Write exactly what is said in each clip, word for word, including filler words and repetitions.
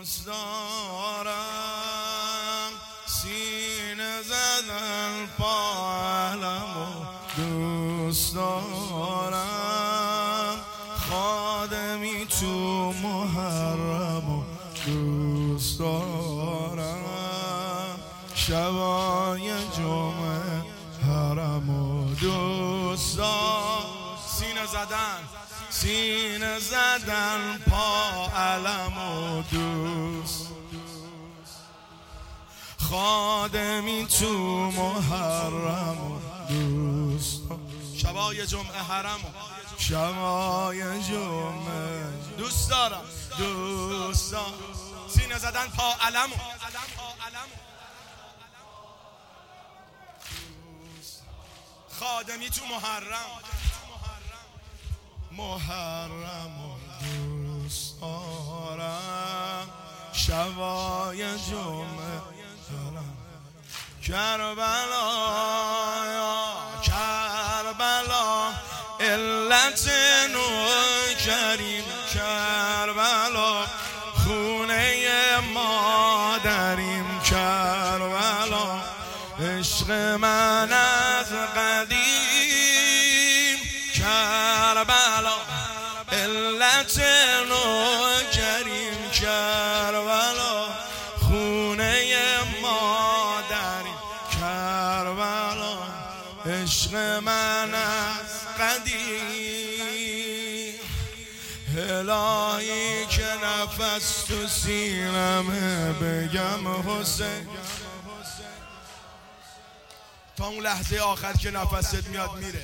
دوست دارم، سینه زدن پا علمو دوست دارم، خادمی تو محرمو دوست دارم، شبای جمعه حرمو دوست دارم. سینه زدن سینه زدن پا علمو دوست، خادمی تو محرمو دوست، شبای جمعه حرمو شبای جمعه دوست دارم دوست دارم. سینه زدن پا علمو، خادمی تو محرم محرم و دوست دارم، شبای جمعه دارم. کربلا یا کربلا علت نور کریم، کربلا خونه مادریم، کربلا عشق من از قدیم، کربلا علت نور کریم، کربلا خونه مادریم، کربلا عشق من از قدیم. الهی که نفس تو سینمه بگم حسین، تا اون لحظه آخر که نفست میاد میره.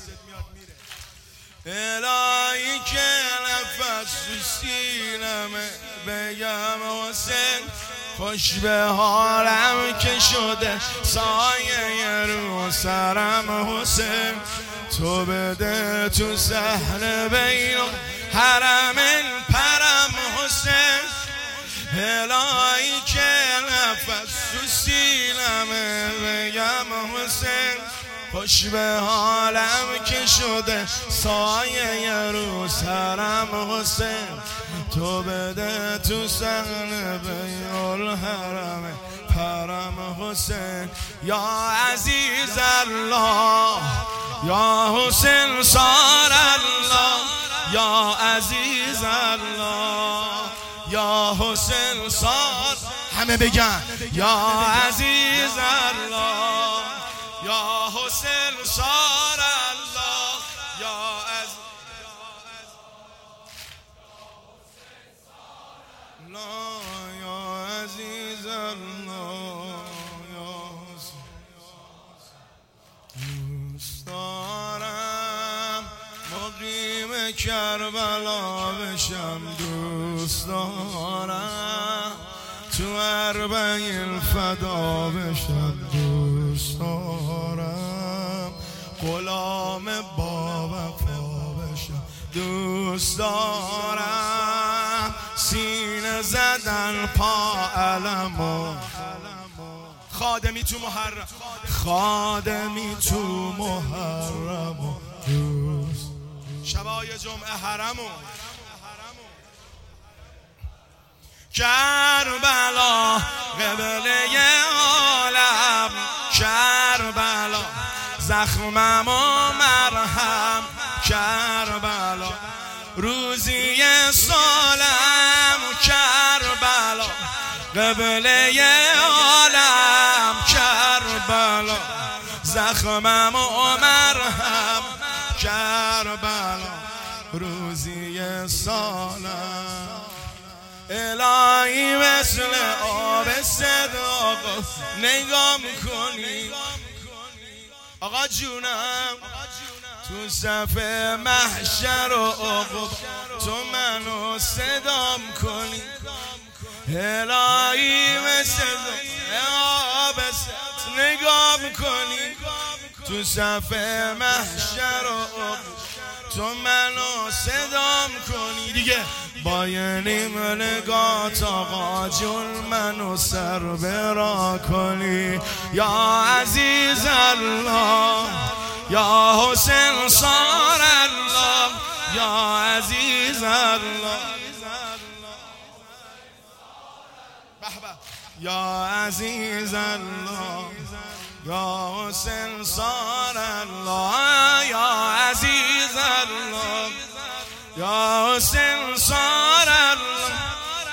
الهی که نفس تو سینمه بگم حسین، خوش به حالم که شده سایه رو سرم حسین، تو بده تو صحن بین حرمین پرم حسین. الهی که نفس تو سینمه بگم حسین، خوش به حالم که شده سایه رو سرم حسین، تو بده تو صحن بین الحرم پرم حسین. یا عزیز الله یا حسین صار الله، یا عزیز الله یا حسین صار، همه بگن یا عزیز الله یا حسین صار الله، یا عزیز الله یا عزیز الله یا حسین. دوست دارم مقیم کربلا بشم، دوست دارم تو اربعین فدا بشم، دوست دارم غلام با وفا بشم، دوست دارم سینه زدن پا علمو، خادمی تو محرم خادمی تو محرم دوست، شبای جمعه حرمو کربلا قبله عالم، کربلا زخمم و مرهم، کربلا روزی سالم، کربلا قبله عالم، کربلا زخمم و مرهم، کربلا روزی سالم. الهی مثل آب صداق نگاه کنی آقا جونم، تو صف محشر و عقب تو منو صدام کنی. الهی مثل آب صداق نگاه کنی، تو صف محشر و عقب تو منو صدام کنی. دیگه با یه نیم نگات آقا جون منو سر برا کنی. یا عزیز الله یا حسین صار الله، یا عزیز الله یا عزیز الله یا حسین صار الله یا عزیز الله یا حسین صار